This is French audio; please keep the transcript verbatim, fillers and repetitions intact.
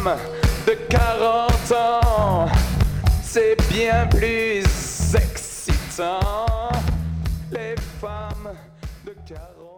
femmes de quarante ans, c'est bien plus excitant. Les femmes de quarante ans.